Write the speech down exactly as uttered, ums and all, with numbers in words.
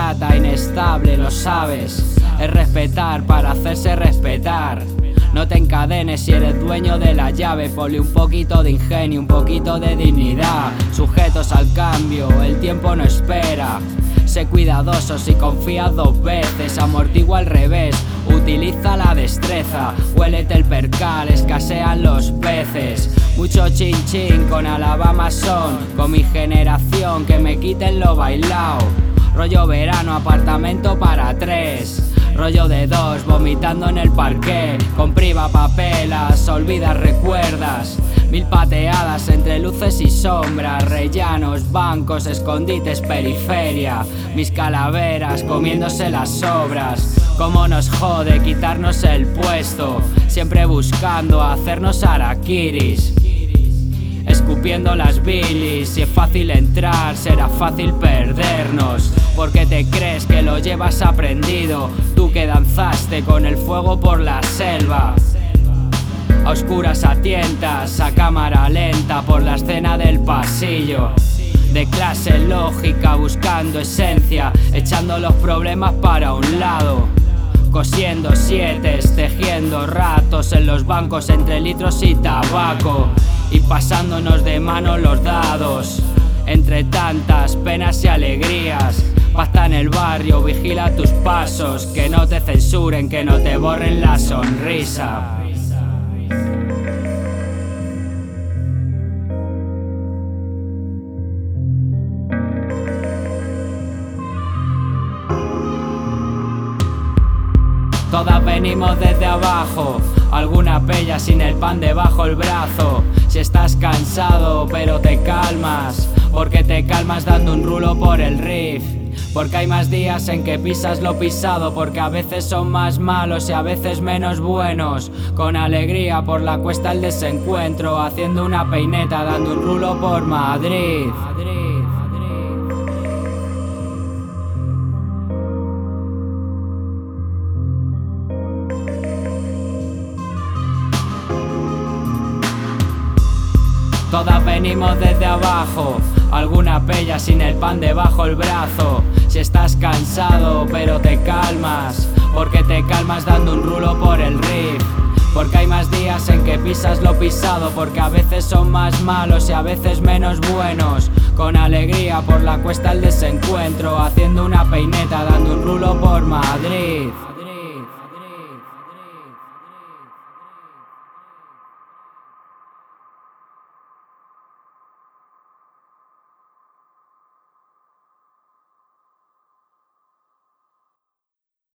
rata inestable, lo sabes. Es respetar para hacerse respetar. No te encadenes si eres dueño de la llave. Ponle un poquito de ingenio, un poquito de dignidad. Sujetos al cambio, el tiempo no espera. Sé cuidadoso si confías dos veces. Amortigua al revés, utiliza la destreza. Huélete el percal, escasean los peces. Mucho chin chin con Alabama son. Con mi generación que me quiten lo bailao. Rollo verano, apartamento para tres. Rollo de dos, vomitando en el parqué. Con priva papelas, olvidas, recuerdas. Mil pateadas entre luces y sombras. Rellanos, bancos, escondites, periferia. Mis calaveras comiéndose las sobras. Cómo nos jode quitarnos el puesto. Siempre buscando hacernos araquiris. Escupiendo las bilis. Si es fácil entrar, será fácil perdernos. Porque te crees que lo llevas aprendido, tú que danzaste con el fuego por la selva. A oscuras a tientas, a cámara lenta por la escena del pasillo. De clase lógica, buscando esencia, echando los problemas para un lado. Cosiendo sietes, tejiendo ratos en los bancos entre litros y tabaco. Y pasándonos de mano los dados, entre tantas penas y alegrías. Pasta en el barrio, vigila tus pasos, que no te censuren, que no te borren la sonrisa. Todas venimos desde abajo, alguna pella sin el pan debajo el brazo. Si estás cansado pero te calmas, porque te calmas dando un rulo por el riff. Porque hay más días en que pisas lo pisado, porque a veces son más malos y a veces menos buenos. Con alegría por la cuesta el desencuentro, haciendo una peineta, dando un rulo por Madrid. Todas venimos desde abajo, alguna pella sin el pan debajo el brazo. Si estás cansado pero te calmas, porque te calmas dando un rulo por el riff. Porque hay más días en que pisas lo pisado, porque a veces son más malos y a veces menos buenos. Con alegría por la cuesta el desencuentro, haciendo una peineta, dando un rulo por Madrid.